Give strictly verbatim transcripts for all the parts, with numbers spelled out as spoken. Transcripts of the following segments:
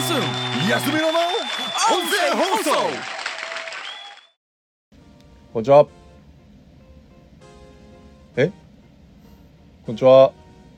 スン安めのの音声放送。 こんにちは。えこんにちは。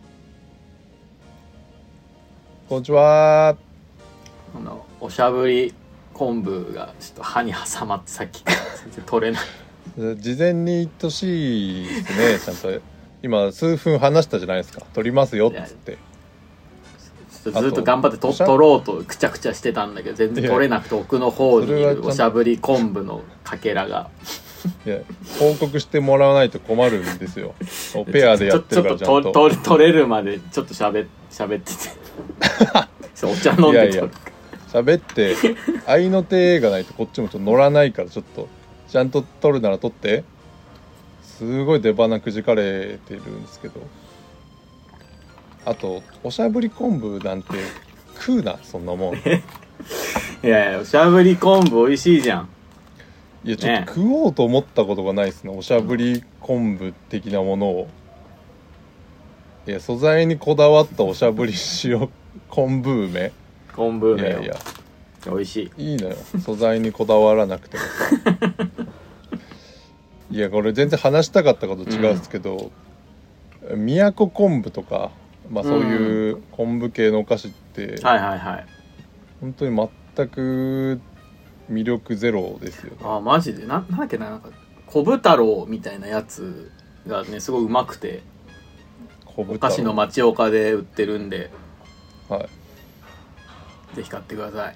こんにちは。 あのおしゃぶり昆布がちょっと歯に挟まってさっきから全然取れない事前に言ってほしいですね。ちゃんと今数分話したじゃないですか。取りますよっつって。 ずっと頑張って取ろうとくちゃくちゃしてたんだけど全然取れなくて、奥の方にいるおしゃぶり昆布のかけらがいや報告してもらわないと困るんですよ。ペアでやってるからちゃんとちょっと取取れるまでちょっとしゃべっててお茶飲んでいやいや喋って愛の手がないとこっちもちょっと乗らないから、ちょっとちゃんと取るなら取って。すごい出花くじかれてるんですけど、あとおしゃぶり昆布なんて食うな、そんなもん。いやいやおしゃぶり昆布美味しいじゃん。 いやちょっと食おうと思ったことがないですね、おしゃぶり昆布的なものを。いや素材にこだわったおしゃぶり塩昆布梅昆布梅よ。 いやいや美味しい。 いいのよ、素材にこだわらなくてもいやこれ全然話したかったこと違うんですけど、うん、宮古昆布とか、まあ、そういう昆布系のお菓子って、うん、 はいはいはい、 本当に全く魅力ゼロですよね。 あマジで な, なんだっけな、なんか小ぶ太郎みたいなやつがねすごいうまくて、お菓子の町岡で売ってるんで、 はい、 ぜひ買ってください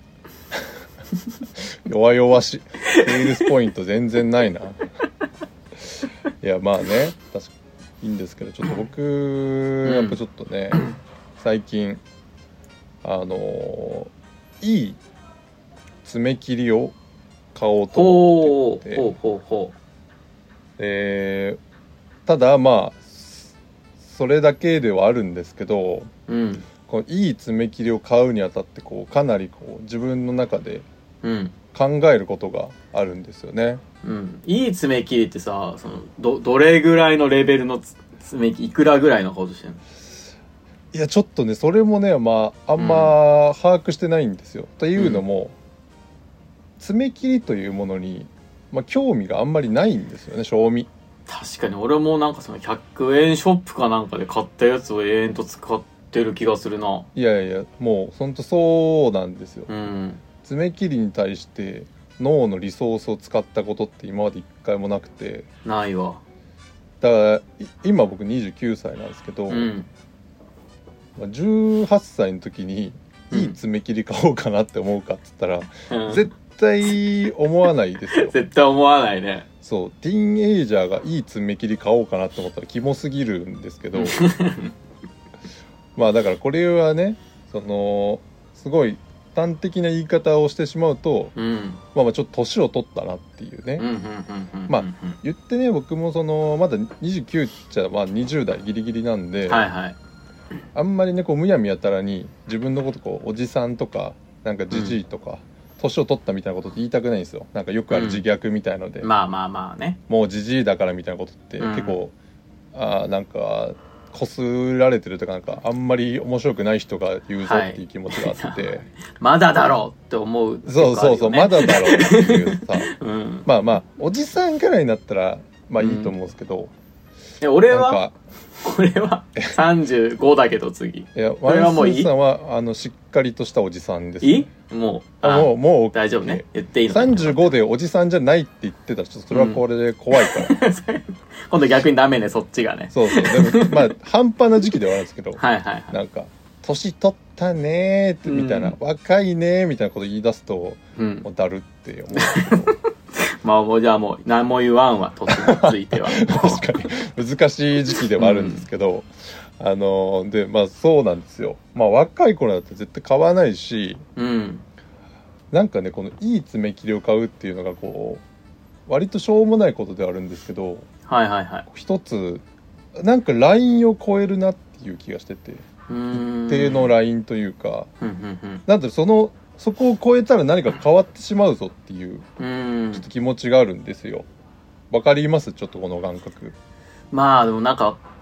弱々しいセールスポイント全然ないな。いやまあね確かにいいんですけど、ちょっと僕、うん、やっぱちょっとね最近あのー、いい爪切りを買おうと思ってて、 ほうほうほう、 えー、ただまあそれだけではあるんですけど、 うん、 このいい爪切りを買うにあたってこうかなりこう自分の中で考えることがあるんですよね、 うん、いい爪切りってさ、その ど, どれぐらいのレベルの爪切り、いくらぐらいのことしてんの？ いやちょっとねそれもねまああんま把握してないんですよ、うん、というのも、うん、爪切りというものに、まあ、興味があんまりないんですよね、正味。 確かに俺もなんかそのひゃくえんショップかなんかで買ったやつを永遠と使ってる気がするな。 いやいやもうほんとそうなんですよ、 うん、 爪切りに対して脳のリソースを使ったことって今まで一回もなくて。 ないわ。 だから今僕にじゅうきゅうさいなんですけど、うん、じゅうはっさいの時にいい爪切り買おうかなって思うかっつったら、うん、絶対思わないですよ絶対思わないね。 そうティーンエイジャーがいい爪切り買おうかなって思ったらキモすぎるんですけどまあだからこれはね、そのすごい端的な言い方をしてしまうと、うん、まあまあちょっと年を取ったなっていうね。まあ言ってね僕もそのまだにじゅうきゅうっちゃまあにじゅう代ギリギリなんで、 はいはい、 あんまりねこうむやみやたらに自分のことこうおじさんとかなんかじじいとか、うん、年を取ったみたいなことって言いたくないんですよ。なんかよくある自虐みたいので、 うん、まあまあまあね、 もうじじいだからみたいなことって結構、うん、あなんかこすられてるとか、なんかあんまり面白くない人が言うぞっていう気持ちがあって、はい、 まだだろうって思う、ね、 そうそうそうまだだろうっていうさ、うん、まあまあおじさんくらいになったらまあいいと思うんですけど、うん、 え俺は俺はさんじゅうごだけど次。いやワンスーさんはあのしっかりとしたおじさんです、ね、 いいもうもうもう大丈夫ね、言っていいのさんじゅうごでおじさんじゃないって言ってたらちょっとそれはこれで怖いから、うん、 今度逆にダメね、そっちがね。 そうそうでもまあ半端な時期ではあるんですけどはいはい、はい、 なんか年取ったねーってみたいな、うん、若いねーみたいなこと言い出すと、うん、もうだるって思うんですけどまあもうじゃあもう何も言わんわ、年については確かに難しい時期ではあるんですけど、うん、あのでまあそうなんですよ。まあ若い頃だって絶対買わないし、うん、なんかねこのいい爪切りを買うっていうのがこう割としょうもないことではあるんですけど、 はいはいはい、 一つなんかラインを超えるなっていう気がしてて、うーん一定のラインというか、うんうんうん、なんでそのそこを超えたら何か変わってしまうぞっていうちょっと気持ちがあるんですよ。わかります？ちょっとこの感覚。 まあでもなんか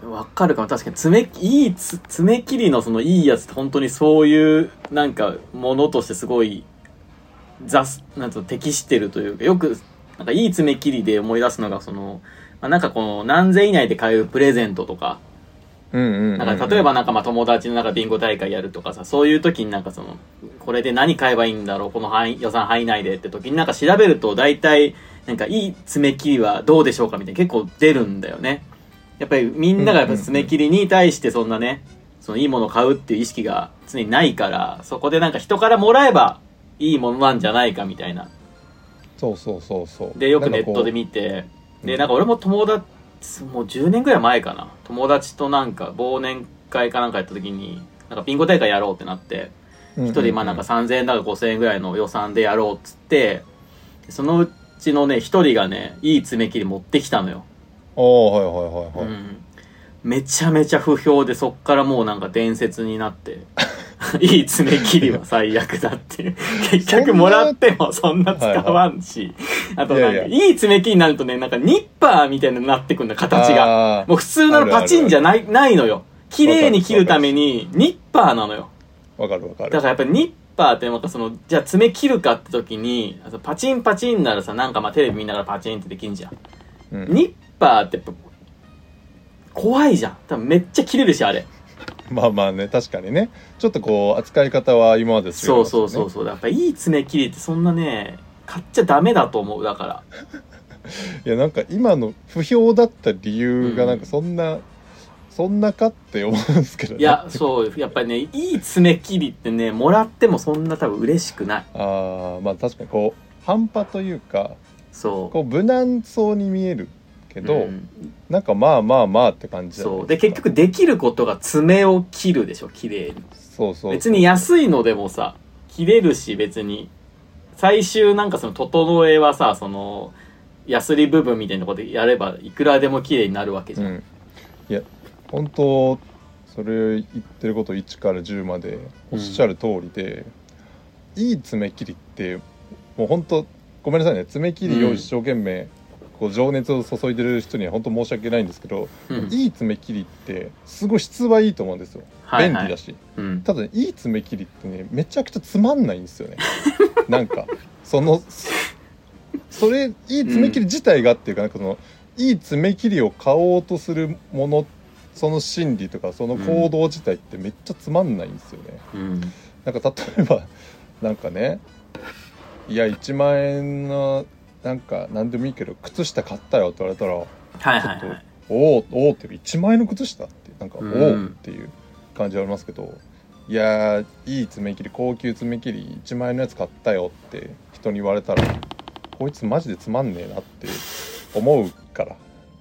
わかるかも。確かに爪いいつ爪切りのそのいいやつって本当にそういうなんかものとしてすごい雑なんと適してるというか、よくなんかいい爪切りで思い出すのがその、まあ、なんかこの何千以内で買えるプレゼントとか、 うんうんうんうん、 なんか例えばなんかまあ友達のなんかビンゴ大会やるとかさ、そういう時になんかそのこれで何買えばいいんだろうこの範囲予算範囲内でって時になんか調べると大体なんかいい爪切りはどうでしょうかみたいな結構出るんだよね。やっぱりみんながやっぱ爪切りに対してそんなね、そのいいものを買うっていう意識が常にないから、そこでなんか人からもらえばいいものなんじゃないかみたいな。 そうそうそうそうでよくネットで見て、でなんか俺も友達もうじゅうねんぐらい前かな、友達となんか忘年会かなんかやった時になんかビンゴ大会やろうってなって、一人まあなんかさんぜんえんだかごせんえんぐらいの予算でやろうっつって、そのうちのね一人がねいい爪切り持ってきたのよ。 ああはいはいはいはい、 うん、めちゃめちゃ不評で、そっからもうなんか伝説になっていい爪切りは最悪だっていう結局もらってもそんな使わんし、はいはい、あとなんかいい爪切りになるとね、なんかニッパーみたいになってくんだ形が。もう普通のパチンじゃない、あるあるないのよ。綺麗に切るためにニッパーなのよ。 わかるわかる。 だからやっぱりニッパーってなんかその、じゃあ爪切るかって時にパチンパチンならさ、なんかまあテレビ見ながらパチンってできんじゃん、うん、ニッパーってやっぱ怖いじゃん。多分めっちゃ切れるしあれ。 まあまあね、確かにね、ちょっとこう扱い方は今まで、ね、 そうそうそうそう。やっぱいい爪切りってそんなね買っちゃダメだと思う。だからいやなんか今の不評だった理由がなんかそんな、うん、そんなかって思うんですけどね。 いやそうやっぱりね、いい爪切りってねもらってもそんな多分嬉しくない。 ああまあ確かにこう半端というか、 そうこう無難そうに見えるけど、うん、なんかまあまあまあって感じだ、ね、 そうで結局できることが爪を切るでしょ、綺麗に。 そうそうそう、 別に安いのでもさ切れるし、別に最終なんかその整えはさ、そのヤスリ部分みたいなところでやればいくらでも綺麗になるわけじゃん、うん、 いや本当それ言ってることいちからじゅうまでおっしゃる通りで、うん、いい爪切りってもう本当ごめんなさいね、爪切りを一生懸命、うん、こう情熱を注いでる人には本当申し訳ないんですけど、うん、いい爪切りってすごい質はいいと思うんですよ、はいはい、便利だし、うん、ただ、ね、いい爪切りってねめちゃくちゃつまんないんですよねなんかそのそれいい爪切り自体がっていうか、なんかそのいい爪切りを買おうとするもの、その心理とかその行動自体ってめっちゃつまんないんですよね、うん、なんか例えばなんかね、いやいちまん円のなんか何でもいいけど靴下買ったよって言われたら、はいはいはい、ちょっとおおおおっていちまん円の靴下ってなんか、うん、おおっていう感じはありますけど、いやいい爪切り高級爪切りいちまん円のやつ買ったよって人に言われたら、こいつマジでつまんねえなって思うから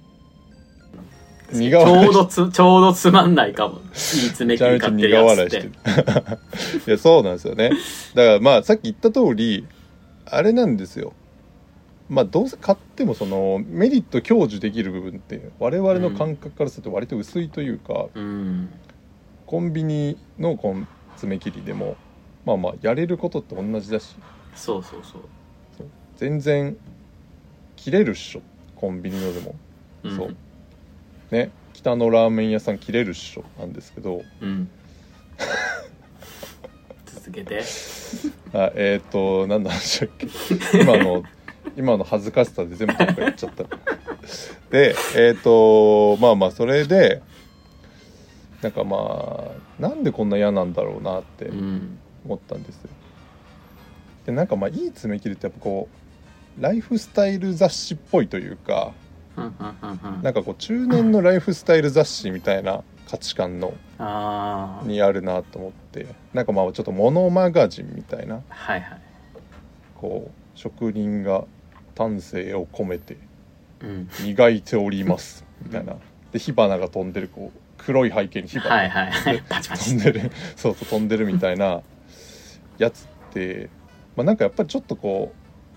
苦笑いちょうどつちょうどつまんないかも、いい爪切り買ってるやつって。 いやそうなんですよね。だからまあさっき言った通りあれなんですよ。まあどうせ買ってもそのメリット享受できる部分って我々の感覚からすると割と薄いというか、うん、コンビニのこの爪切りでもまあまあやれることって同じだし、 そうそうそう、 そう全然切れるっしょコンビニのでも、うん、そうね、北のラーメン屋さん切れるっしょなんですけど、うん、 続けてあえっ、ー、と何の話だっけ今の今の恥ずかしさで全部どっかやっちゃったでえっ、ー、とまあまあそれでなんかまあなんでこんな嫌なんだろうなって思ったんですよ、でなんかまあいい爪切りってやっぱこうライフスタイル雑誌っぽいというか、なんかこう中年のライフスタイル雑誌みたいな価値観のあにあるなと思って、なんかまあちょっとモノマガジンみたいな、はいはい、こう職人が丹精を込めて磨いておりますみたいな、うん、で火花が飛んでるこう黒い背景に火花が飛んでるそうそう飛んでるみたいなやつって、まあ、なんかやっぱりちょっとこ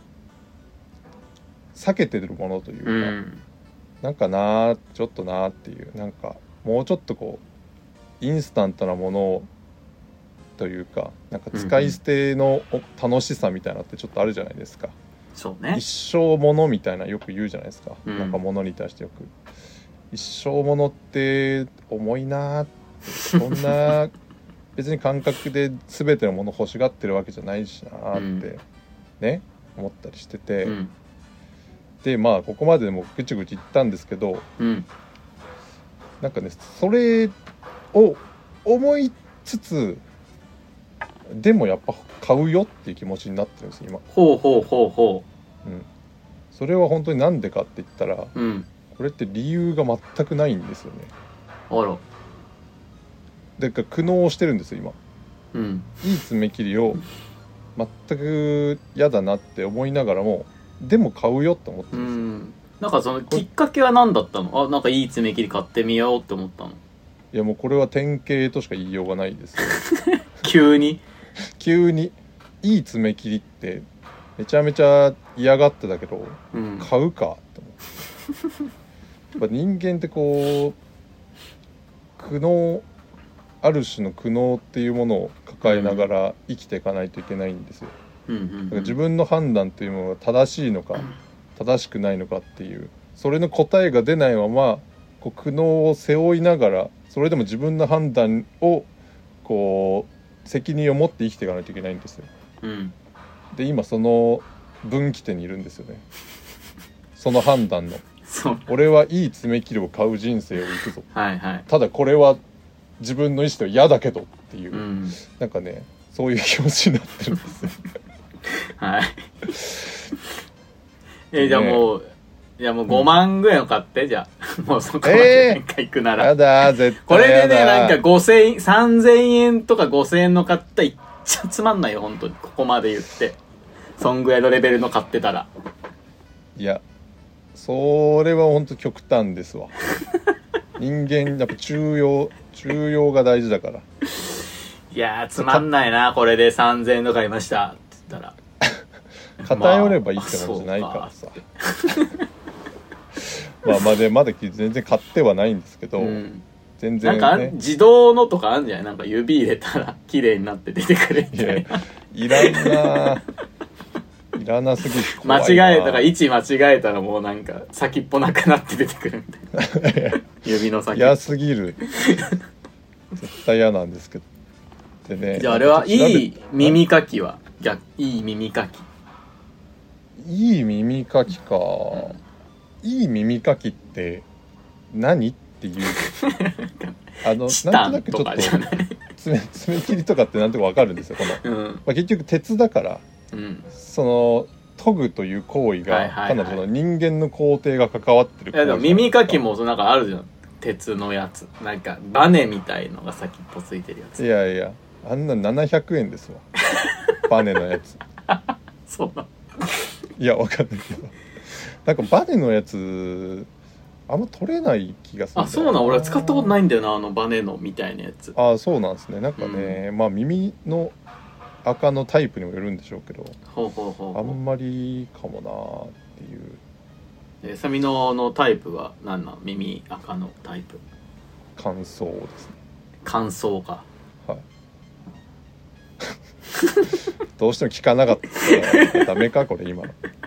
う避けてるものというか、うん、なんかなちょっとなっていう、なんかもうちょっとこうインスタントなものというか、なんか使い捨ての楽しさみたいなのってちょっとあるじゃないですか、 そうね、 一生ものみたいなよく言うじゃないですか、うん、なんかものに対してよく一生ものって重いなーって、そんな別に感覚で全てのもの欲しがってるわけじゃないしなーって、うん、ね思ったりしてて、うん、でまあここまででもぐちぐち言ったんですけど、うん、なんかねそれを思いつつでもやっぱ買うよっていう気持ちになってるんです今。 ほうほうほうほう、うん、それは本当になんでかって言ったら、うん、これって理由が全くないんですよね。 あら。 だから苦悩してるんですよ今、うん、いい爪切りを全く嫌だなって思いながらもでも買うよって思ってるんですよ。うん、 なんかそのきっかけは何だったの？あ、なんかいい爪切り買ってみようって思ったの？ いやもうこれは典型としか言いようがないですよ急に急にいい爪切りってめちゃめちゃ嫌がってたけど、うん、買うかって思ってやっぱ人間ってこう苦悩ある種の苦悩っていうものを抱えながら生きていかないといけないんですよ、うんうんうん、だから自分の判断っていうものが正しいのか正しくないのかっていうそれの答えが出ないままこう苦悩を背負いながらそれでも自分の判断をこう責任を持って生きていかないといけないんですよ、うん、で今その分岐点にいるんですよねその判断の俺はいい爪切りを買う人生を行くぞ、はいはい、ただこれは自分の意思では嫌だけどっていう、うん、なんかねそういう気持ちになってるんですよはいえー、じゃあもういやもうごまんぐらいの買って、うん、じゃあもうそこまで行くなら、 えー、やだ絶対やだこれでねなんかごせんえんさんぜんえんとかごせんえんの買ったらいっちゃつまんないよ本当にここまで言ってそんぐらいのレベルの買ってたらいやそれは本当極端ですわ人間やっぱ中庸中庸が大事だから。 いやーつまんないなこれでさんぜんえんの買いましたって言ったら偏ればいいってもんじゃないからさ、まあ、まあまあでまだ全然買ってはないんですけど、うん、全然、ね、 なんか自動のとかあるんじゃない？なんか指入れたら綺麗になって出てくるみたいな。 いやいらんないらなすぎる間違えたから位置間違えたらもうなんか先っぽなくなって出てくるみたいな指の先嫌すぎる絶対嫌なんですけどでね。 じゃああれはいい耳かきは逆いい耳かきいい耳かきか、うん、いい耳かきって何っていうあのなんとなくちょっと爪, 爪切りとかってなんとか分かるんですよこの、うんまあ、結局鉄だからうん、その研ぐという行為がかなりその人間の工程が関わってる行為、 いやでも耳かきもなんかあるじゃん鉄のやつなんかバネみたいのが先っぽついてるやつ。 いやいやあんなななひゃくえんですわバネのやつそうなのいやわかんないけどなんかバネのやつあんま取れない気がするんだよ。 あそうなの俺は使ったことないんだよなあのバネのみたいなやつ。 あそうなんですねなんかね、うん、まあ耳の赤のタイプにもよるんでしょうけどほうほうほうほうあんまりかもなっていう。 えサミノのタイプは何なの？耳赤のタイプ乾燥ですね。 乾燥かはいどうしても聞かなかったらダメかこれ今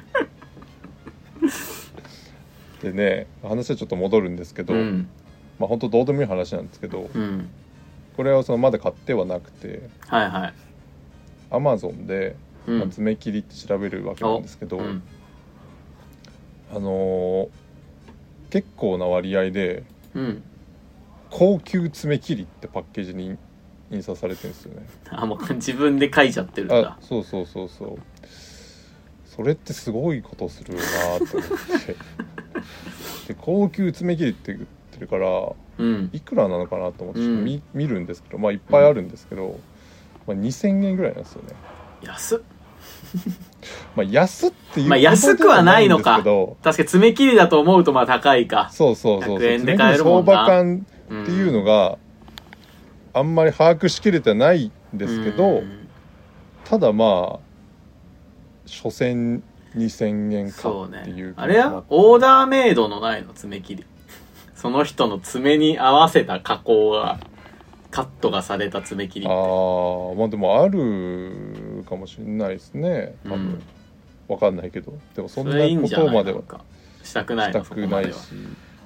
でね話はちょっと戻るんですけど、うん、まあ本当どうでもいい話なんですけど、うん、これはそのまだ買ってはなくてはいはいアマゾンで、うんまあ、爪切りって調べるわけなんですけど、うん、あのー、結構な割合で、うん、高級爪切りってパッケージに印刷されてるんですよね。 あもう自分で書いちゃってるんだ。 あそうそうそうそうそれってすごいことするなと思ってで高級爪切りって言ってるから、うん、いくらなのかなと思って、うん、見, 見るんですけどまあいっぱいあるんですけど、うんまあ、にせんえんぐらいなんですよね。 安っまあ安っていうまあ安くはないのか。確かに爪切りだと思うとまあ高いか。 そうそうそうそう。 ひゃくえんで買えるもんな。 相場感っていうのがあんまり把握しきれてないんですけど、ただまあ所詮にせんえんかっていう、ね、 あれはオーダーメイドのないの爪切り。その人の爪に合わせた加工が。カットがされた爪切りって。ああまあでもあるかもしれないですね多分、うん、わかんないけどでもそんなことまではしたくないしたくないし、う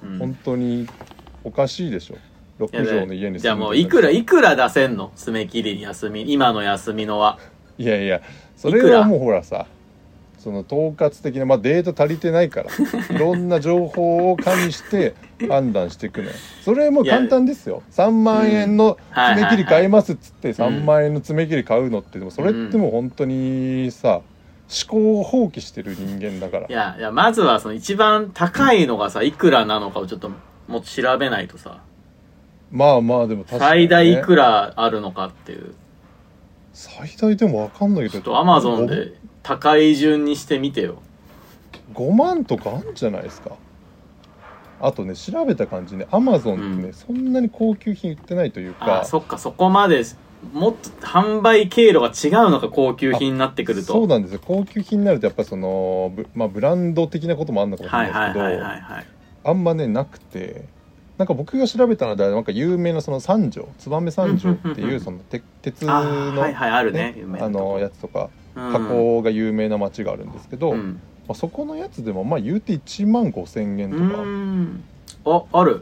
うん本当におかしいでしょ。ろく畳の家に住んでる。 じゃあもういくらいくら出せんの爪切りに休み今の休みのは。 いやいやそれはもうほらさその統括的な、まあ、データ足りてないからいろんな情報を加味して判断していくのよ。それも簡単ですよ。さんまんえんの爪切り買いますっつってさんまんえんの爪切り買うのってでもそれってもう本当にさ思考を放棄してる人間だから。 いやいやまずはその一番高いのがさいくらなのかをちょっともっと調べないとさ。 まあまあでも確かに、ね、 最大いくらあるのかっていう。 最大でも分かんないけどちょっとアマゾンで高い順にしてみてよ。 ごまんとかあるんじゃないですか。あとね調べた感じねアマゾンってね、うん、そんなに高級品売ってないというか。 あそっかそこまでもっと販売経路が違うのか高級品になってくると。 そうなんですよ。高級品になるとやっぱその ブ,、まあ、ブランド的なこともあるのかもしれないですけど、はいはいはいはいはい、あんまねなくてなんか僕が調べたのでなんか有名なその三条燕三条っていうその鉄の、 はいはいあるね、 あのやつとか加工が有名な町があるんですけど、うんまあ、そこのやつでもまあ言うていちまんごせんえんとか。 うんあある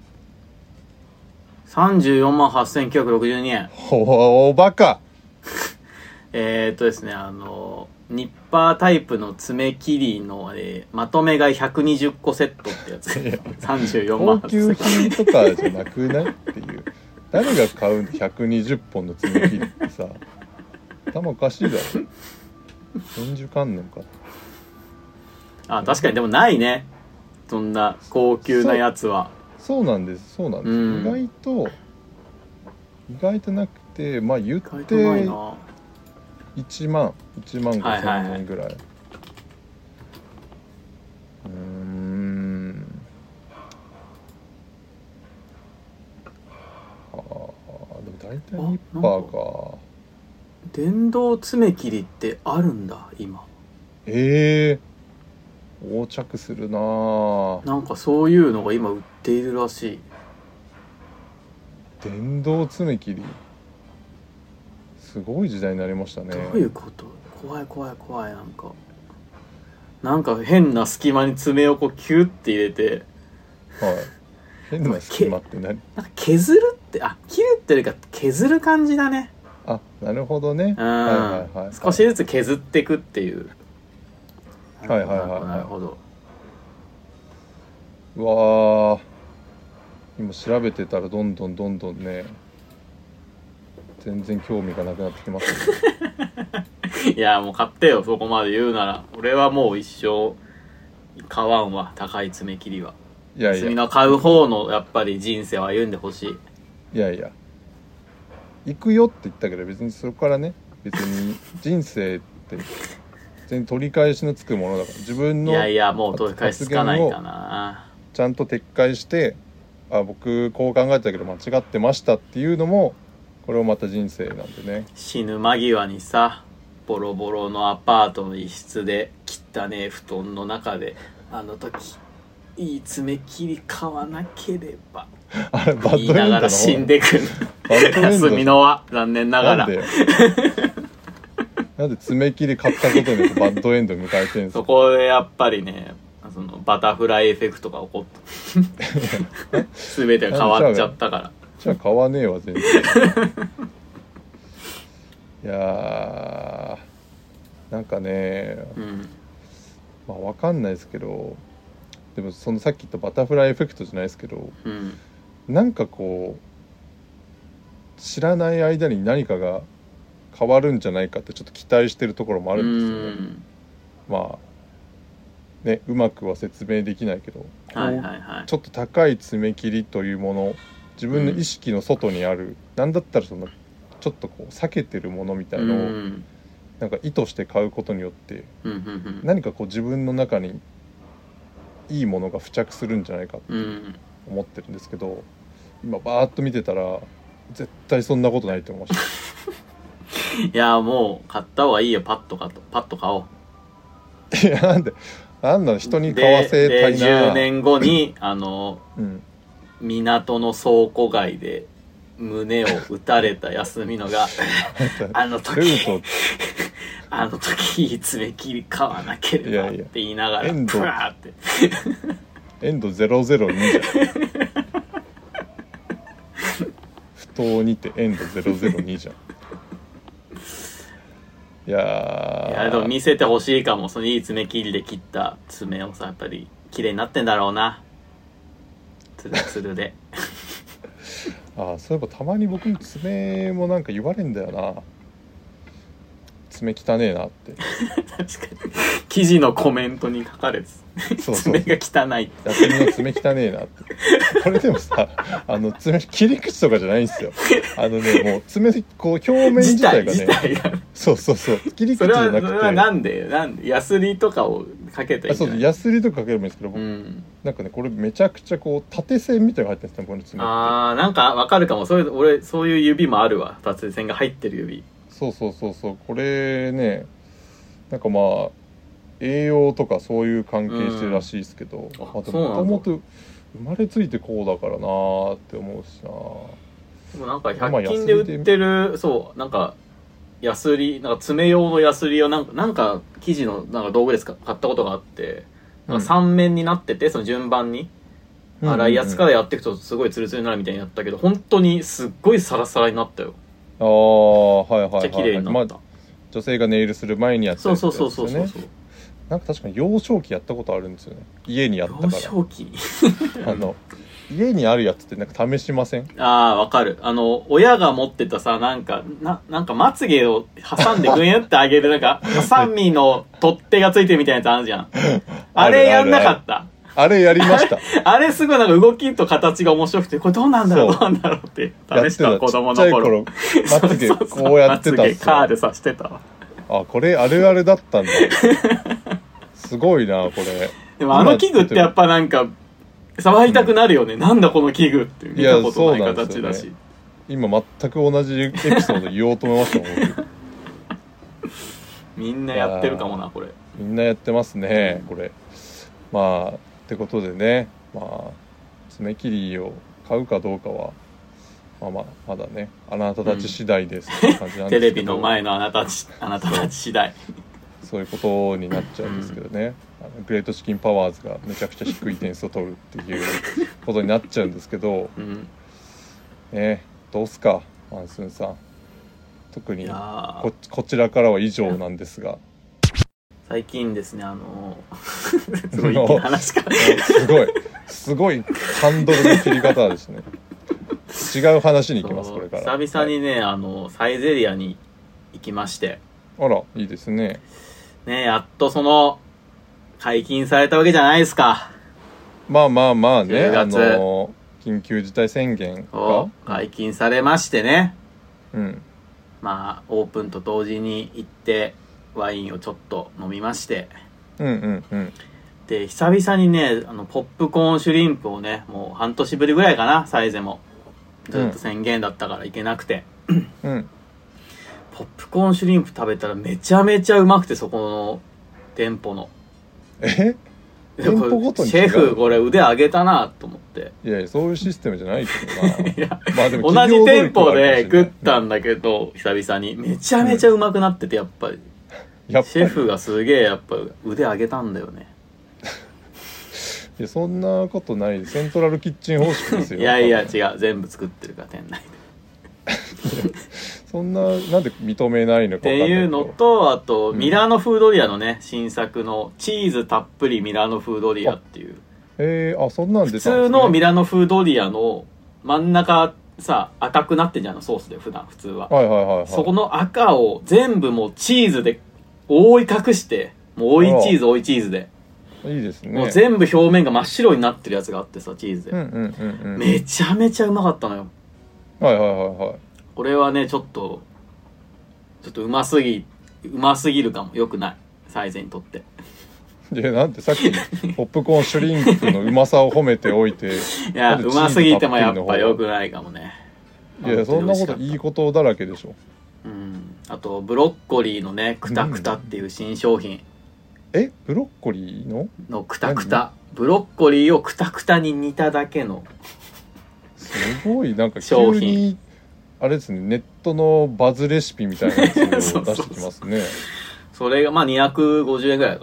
さんじゅうよんまんはっせんきゅうひゃくろくじゅうにえん。 おおバカえっとですねあのニッパータイプの爪切りの、えー、まとめ買いひゃくにじゅっこセットってやつさんじゅうよんまん高級品とかじゃなくないっていう誰が買うのひゃくにじゅっぽんの爪切りってさ頭おかしいだろ千手観音か。 あ確かにでもないねそんな高級なやつは。 そうなんですそうなんです、うん、意外と意外となくてまあ言っていちまんいちまんごせんえんぐらい、はいはいはい、うーんああでも大体ニッパーか。 電動爪切りってあるんだ今。 ええー、横着するなぁ。 なんかそういうのが今売っているらしい。 電動爪切りすごい時代になりましたね。 どういうこと？怖い怖い怖い。なんかなんか変な隙間に爪をこうキュッて入れてはい変な隙間って何？なんか削るってあ切るっていうか削る感じだね。 あなるほどね。 うん、はいはいはい、少しずつ削っていくっていう。 はいはいはい、はい、 なるほど。 うわー今調べてたらどんどんどんどんね全然興味がなくなってきますねいやもう買ってよそこまで言うなら。俺はもう一生買わんわ高い爪切りは。いやいや爪の買う方のやっぱり人生を歩んでほしい。 いやいや行くよって言ったけど別にそこからね別に人生って全然取り返しのつくものだから自分のいやいやもう取り返しつかないかな。 ちゃんと撤回してあ僕こう考えたけど間違ってましたっていうのもこれもまた人生なんでね。 死ぬ間際にさボロボロのアパートの一室で汚ねえ布団の中であの時いい爪切り買わなければあれバッドエンドの方言いながら死んでくる休みのは残念ながらなんでなんで爪切り買ったことによってバッドエンド迎えてんすか。 そこでやっぱりねそのバタフライエフェクトが起こった全てが変わっちゃったから。 じゃあ買わねえわ全然いやーなんかね、うん、まあ分かんないですけどでもそのさっき言ったバタフライエフェクトじゃないですけど、うん、なんかこう知らない間に何かが変わるんじゃないかってちょっと期待してるところもあるんですよね。うんまあねうまくは説明できないけど、 はいはいはい、 ちょっと高い爪切りというもの自分の意識の外にある、うん、なんだったらそのちょっとこう避けてるものみたいのを、うん、なんか意図して買うことによって、うんうんうん、何かこう自分の中にいいものが付着するんじゃないかって思ってるんですけど、うん、今バーッと見てたら絶対そんなことないと思いましたいやもう買った方がいいよ。パッと買っパッと買おう。 いやなんであんなの人に買わせたいな。でじゅうねんごにあの、うん、港の倉庫街で胸を打たれた休みのがあの時あの時いい爪切り買わなければって言いながらプワーってエンドゼロゼロにじゃん不当にてエンドゼロゼロにじゃん。いやーいやでも見せてほしいかも。そのいい爪切りで切った爪をさ、やっぱり綺麗になってんだろうな、ツルツルであ、そういえばたまに僕の爪もなんか言われんだよな、爪汚ねえなって確かに記事のコメントに書かれてそうそう爪が汚いって休みの爪汚ねえなってこれでもさ、あの爪切り口とかじゃないんですよ。あのね、もう爪こう表面自体がね、 自体がそうそうそう、切り口それはじゃなくて、 それはなんでなんでヤスリとかをかけたらいいんじゃない？ あ、そう、ヤスリとかかければいいんですけど、僕うんなんかね、これめちゃくちゃこう縦線みたいなのが入ってるんですね、この爪って。 あーなんかわかるかも。それ俺そういう指もあるわ、縦線が入ってる指。 そうそうそうそう、これね、なんかまあ栄養とかそういう関係してるらしいですけど、 うんまあ、でそうなんだももともと生まれついてこうだからなーって思うしな。 でもなんかひゃく均で売ってる、そうなんかヤスリ、なんか爪用のヤスリをなんかなんか生地のなんか道具ですか買ったことがあって、なんかさん面になってて、その順番に洗いやつからやっていくとすごいツルツルになるみたいにやったけど、本当にすっごいサラサラになったよ。 ああ、はいはいはい、はい、 めっちゃ綺麗になった、 まあ、女性がネイルする前にやったやつですよね。 そうそうそうそうそう。 なんか確かに幼少期やったことあるんですよね、家にやったから。 幼少期あの家にあるやつってなんか試しません？ ああ、わかる。あの、親が持ってたさ、なんか、な、なんかまつげを挟んでぐにゅってあげる、なんか、ハサミの取っ手がついてるみたいなやつあるじゃん。あれやんなかった。 あれやりましたあれすごいなんか動きと形が面白くて、これどうなんだろう、 そうどうなんだろうって試したやってた子供の頃。 ちっちゃい頃まつげこうやってたっすよ。 まつげカーで刺してたわ。 あ、これあれあれだったんだすごいなこれ。 でもあの器具ってやっぱなんか、触りたくなるよね、うん、なんだこの器具って見たことない形だし、 ね、今全く同じエピソード言おうと思いましたもんみんなやってるかもなこれ。 みんなやってますねこれ。まあってことでね、まあ爪切りを買うかどうかはまあまあまだねあなたたち次第ですって感じなんですけど、 テレビの前のあなたたちあなたたち次第そういうことになっちゃうんですけどね、あのグレートチキンパワーズがめちゃくちゃ低い点数を取るっていうことになっちゃうんですけど、 うん、 ね、どうすかマンスンさん。特に こ, こ, こちらからは以上なんですが、 最近ですね、あのすごい一気な話かすごいすごいハンドルの切り方ですね違う話に行きますこれから。 久々にね、はい、あのサイゼリアに行きまして。 あらいいですね。 ね、やっとその解禁されたわけじゃないですか。 まあまあまあね、 あの緊急事態宣言が解禁されましてね、 うん、 まあオープンと同時に行ってワインをちょっと飲みまして、 うんうんうん、 で久々にね、あのポップコーンシュリンプをね、もう半年ぶりぐらいかな、サイゼもずっと宣言だったから行けなくて、 うん、 ポップコーンシュリンプ食べたらめちゃめちゃうまくて、そこの店舗のえ店舗ごとに違う。 シェフこれ腕上げたなと思って。 いやいやそういうシステムじゃないけどないや、 まあでも同じ店舗で食ったんだけど、久々にめちゃめちゃうまくなってて、やっぱり、うん、やっぱりシェフがすげえやっぱ腕上げたんだよねいやそんなことない。セントラルキッチン方式ですよいやいや違う、全部作ってるから店内でそんななんで認めないのかっていうのと、あと、うん、ミラノフードリアのね新作のチーズたっぷりミラノフードリアっていう、 えー、あそんなんで、ね、 普通のミラノフードリアの真ん中さ赤くなってんじゃん、ソースで普段普通は、 はいはいはいはい、 そこの赤を全部もうチーズで覆い隠して、もう追いチーズ追いチーズでいいですね。 もう全部表面が真っ白になってるやつがあってさ、チーズで、 うんうんうんうん、 めちゃめちゃうまかったのよ。 はいはいはいはい。 これはねちょっとちょっとうますぎうますぎるかも。よくないサイゼにとって。 いやなんてさっきポップコーンシュリンプのうまさを褒めておいていやうますぎてもやっぱよくないかもね。 いやそんなこといいことだらけでしょ。 うん。あとブロッコリーのねクタクタっていう新商品、 うん、えブロッコリーののクタクタ、ブロッコリーをクタクタに煮ただけのすごいなんか急にあれですね、ネットのバズレシピみたいなやつを出してきますねそれがまあにひゃくごじゅうえんぐらいかな。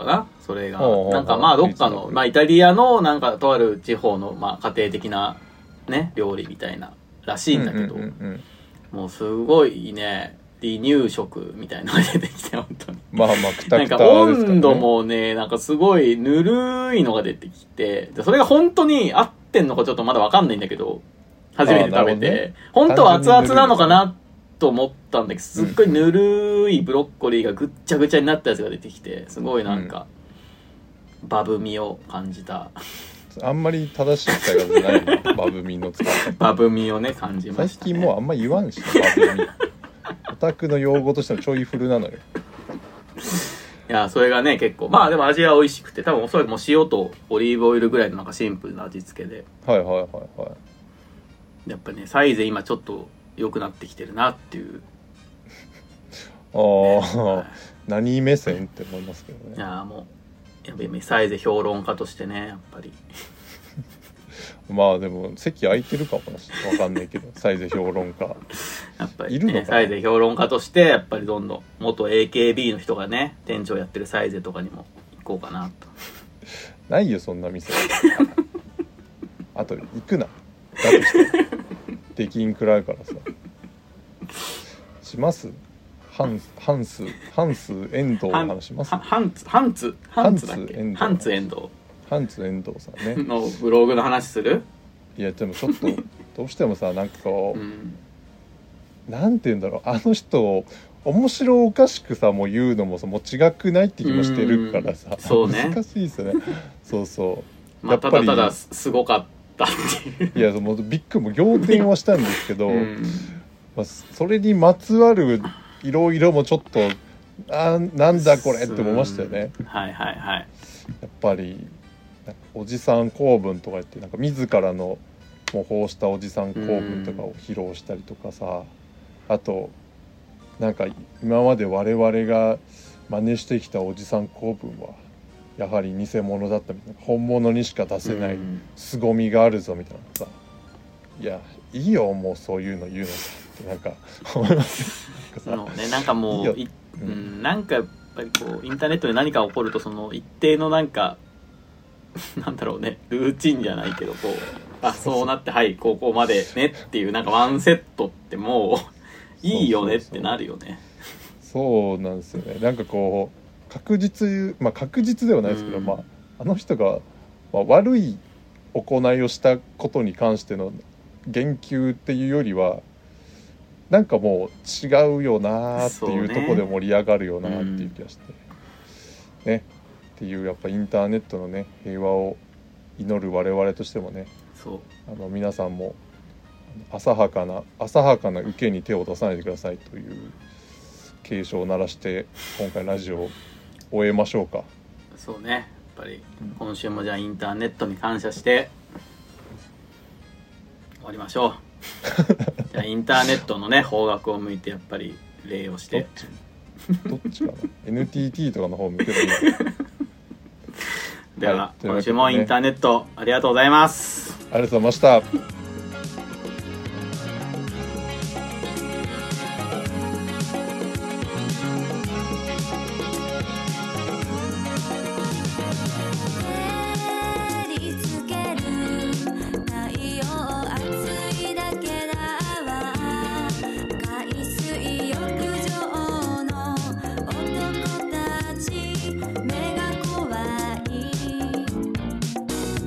それがほうほうほうなんかまあどっかいつだろうのまあイタリアのなんかとある地方のまあ家庭的なね料理みたいならしいんだけど、 うんうんうんうん、 もうすごいね離乳食みたいなのが出てきて本当にまあまあクタクタなんかですからね。 温度もねなんかすごいぬるいのが出てきて、でそれが本当に合ってんのかちょっとまだわかんないんだけど、初めて食べて、 ね、 本当は熱々なのかなと思ったんだけど、すっごいぬるいブロッコリーがぐっちゃぐちゃになったやつが出てきて、すごいなんか、うん、バブみを感じた。 あんまり正しい使い方じゃないなバブミの使い方。 バブみをね感じました、ね、 最近もうあんま言わんしなバブミ。オタクの用語としてのちょい古なのよ。 いやそれがね結構まあでも味は美味しくて、多分おそらくもう塩とオリーブオイルぐらいのなんかシンプルな味付けで、 はいはいはいはい。 やっぱねサイゼ今ちょっと良くなってきてるなっていう。 ああ、はい、何目線って思いますけどね。 いやもうやっぱりサイゼ評論家としてねやっぱりまあでも席空いてるかもしれない、わかんないけどサイゼ評論家やっぱり、ね、 いるのかな。 サイゼ評論家としてやっぱりどんどん元 エーケービー の人がね店長やってるサイゼとかにも行こうかなと。 ないよそんな店。あと行くな。だとして出禁食らうからさ。します。ハンスハンスハンス遠藤の話します。 ハンツハンツハンツだっけ。ハンツ遠藤ハンツ遠藤さんねのブログの話する。 いやでもちょっとどうしてもさなんかこう、 うん、 なんて言うんだろう、あの人面白おかしくさもう言うのもさもう違くないって気もしてるからさ、 そうね、 難しいですよね。そうそう、 まあ、ただただすごかったっていういやもうビッグも仰天はしたんですけど、 うんまあ、それにまつわるいろいろもちょっとあなんだこれって思いましたよね。 はいはいはい。 やっぱりなんかおじさん公文とか言ってなんか自らの模倣したおじさん公文とかを披露したりとかさ、あとなんか今まで我々が真似してきたおじさん公文はやはり偽物だったみたいな、本物にしか出せない凄みがあるぞみたいなさ、いやいいよもうそういうの言うのってなんか思いますのね、なんかもういい、うん、なんかやっぱりこうインターネットで何か起こるとその一定のなんかなんだろうねルーチンじゃないけどこうあそうなってはいここまでねっていうなんかワンセットってもういいよねってなるよね。 そうなんですよね。なんかこう確実まあ確実ではないですけど、うん、まああの人が、まあ、悪い行いをしたことに関しての言及っていうよりはなんかもう違うよなっていうところで盛り上がるよなっていう気がして、ね、うん、ねっていうやっぱインターネットのね平和を祈る我々としてもね、 そうあの皆さんも浅はかな浅はかな受けに手を出さないでくださいという警鐘を鳴らして今回ラジオを終えましょうか。 そうね、やっぱり今週もじゃあインターネットに感謝して終わりましょう。じゃあインターネットのね方角を向いてやっぱり礼をしてどっちかなエヌティーティー とかの方向けばいいのでは、 はい、 今週もインターネットありがとうございます。 ありがとうございました。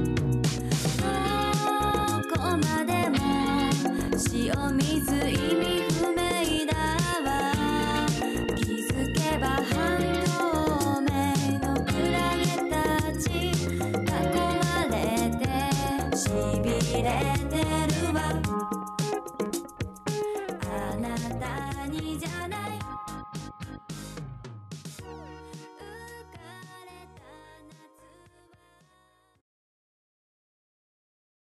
塩水意味